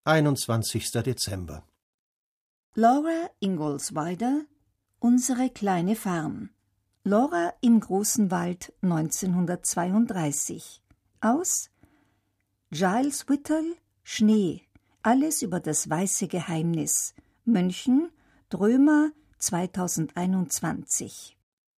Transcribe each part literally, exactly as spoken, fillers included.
einundzwanzigster Dezember. Laura Ingalls Wilder, Unsere kleine Farm. Laura im großen Wald neunzehnhundertzweiunddreißig. Aus Giles Whittle, Schnee. Alles über das weiße Geheimnis. München, Drömer, zweitausendeinundzwanzig.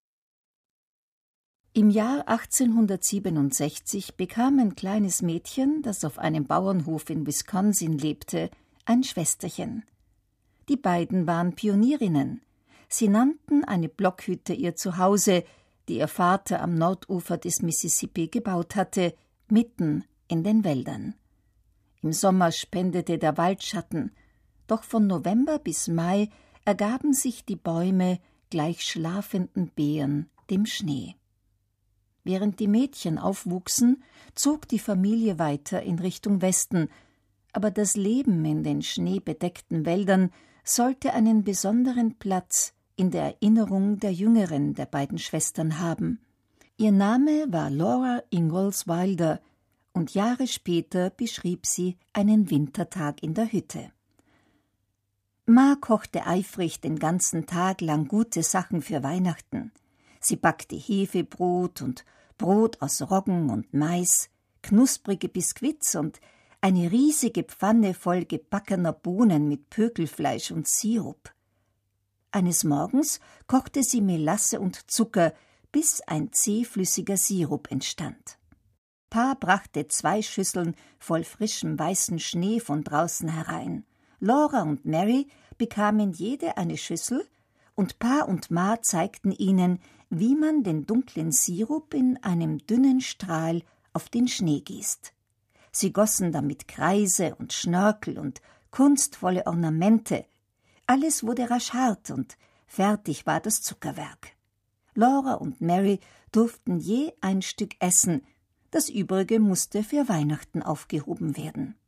Im Jahr achtzehnhundertsiebenundsechzig bekam ein kleines Mädchen, das auf einem Bauernhof in Wisconsin lebte, ein Schwesterchen. Die beiden waren Pionierinnen. Sie nannten eine Blockhütte ihr Zuhause, die ihr Vater am Nordufer des Mississippi gebaut hatte, mitten in den Wäldern. Im Sommer spendete der Wald Schatten, doch von November bis Mai ergaben sich die Bäume gleich schlafenden Bären dem Schnee. Während die Mädchen aufwuchsen, zog die Familie weiter in Richtung Westen, aber das Leben in den schneebedeckten Wäldern sollte einen besonderen Platz in der Erinnerung der jüngeren der beiden Schwestern haben. Ihr Name war Laura Ingalls Wilder, und Jahre später beschrieb sie einen Wintertag in der Hütte. Ma kochte eifrig den ganzen Tag lang gute Sachen für Weihnachten. Sie backte Hefebrot und Brot aus Roggen und Mais, knusprige Biskuits und eine riesige Pfanne voll gebackener Bohnen mit Pökelfleisch und Sirup. Eines Morgens kochte sie Melasse und Zucker, bis ein zähflüssiger Sirup entstand. Pa brachte zwei Schüsseln voll frischem weißen Schnee von draußen herein. Laura und Mary bekamen jede eine Schüssel, und Pa und Ma zeigten ihnen, wie man den dunklen Sirup in einem dünnen Strahl auf den Schnee gießt. Sie gossen damit Kreise und Schnörkel und kunstvolle Ornamente. Alles wurde rasch hart und fertig war das Zuckerwerk. Laura und Mary durften je ein Stück essen, das übrige musste für Weihnachten aufgehoben werden.